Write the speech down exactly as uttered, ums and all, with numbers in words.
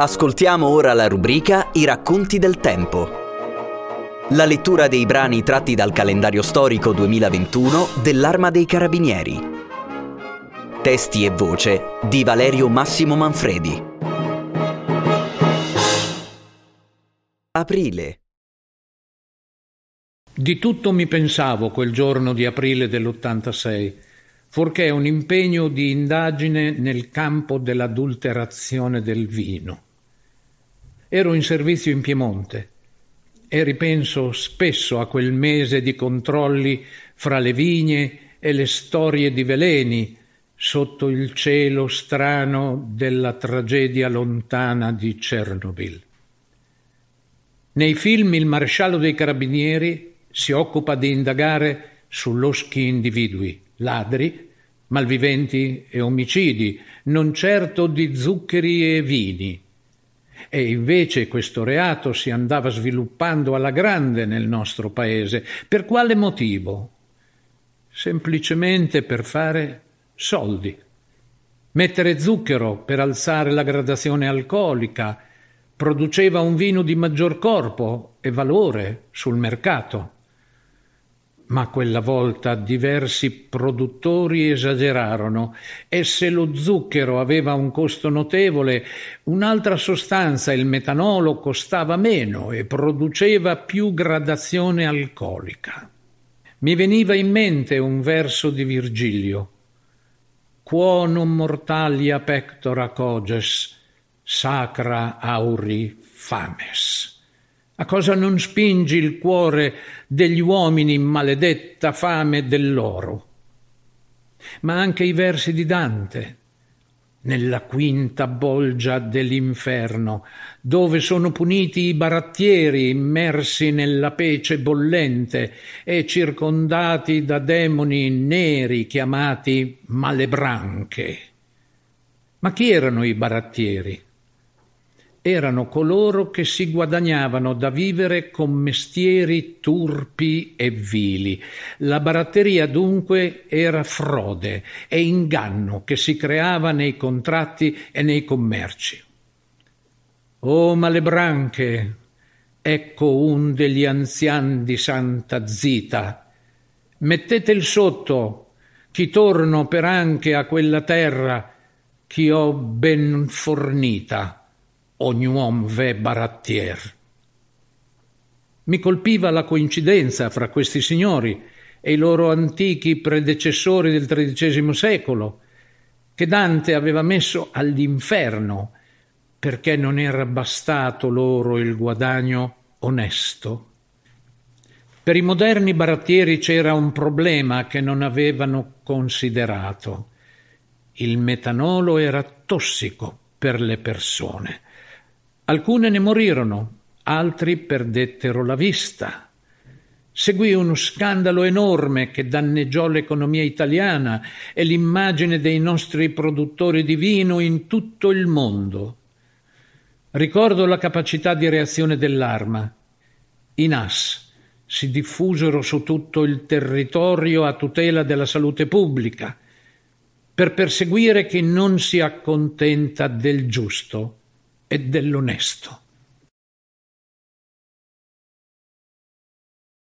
Ascoltiamo ora la rubrica I racconti del tempo. La lettura dei brani tratti dal calendario storico duemilaventuno dell'Arma dei Carabinieri. Testi e voce di Valerio Massimo Manfredi. Aprile. Di tutto mi pensavo quel giorno di aprile dell'ottantasei, fuorché un impegno di indagine nel campo dell'adulterazione del vino. Ero in servizio in Piemonte e ripenso spesso a quel mese di controlli fra le vigne e le storie di veleni sotto il cielo strano della tragedia lontana di Chernobyl. Nei film il maresciallo dei Carabinieri si occupa di indagare su loschi individui, ladri, malviventi e omicidi, non certo di zuccheri e vini. E invece questo reato si andava sviluppando alla grande nel nostro paese. Per quale motivo? Semplicemente per fare soldi. Mettere zucchero per alzare la gradazione alcolica produceva un vino di maggior corpo e valore sul mercato. Ma quella volta diversi produttori esagerarono e se lo zucchero aveva un costo notevole, un'altra sostanza, il metanolo, costava meno e produceva più gradazione alcolica. Mi veniva in mente un verso di Virgilio: Quo non mortalia pectora coges, sacra auri fames. A cosa non spingi il cuore degli uomini, maledetta fame dell'oro? Ma anche i versi di Dante, nella quinta bolgia dell'inferno, dove sono puniti i barattieri immersi nella pece bollente e circondati da demoni neri chiamati malebranche. Ma chi erano i barattieri? Erano coloro che si guadagnavano da vivere con mestieri turpi e vili. La baratteria dunque era frode e inganno che si creava nei contratti e nei commerci. O malebranche, ecco un degli anziani di Santa Zita, mettete il sotto, chi torno per anche a quella terra, chi ho ben fornita. Ogni uom ve barattier. Mi colpiva la coincidenza fra questi signori e i loro antichi predecessori del tredicesimo secolo, che Dante aveva messo all'inferno perché non era bastato loro il guadagno onesto. Per i moderni barattieri c'era un problema che non avevano considerato. Il metanolo era tossico per le persone. Alcune ne morirono, altri perdettero la vista. Seguì uno scandalo enorme che danneggiò l'economia italiana e l'immagine dei nostri produttori di vino in tutto il mondo. Ricordo la capacità di reazione dell'Arma. I N A S si diffusero su tutto il territorio a tutela della salute pubblica, per perseguire chi non si accontenta del giusto e dell'onesto.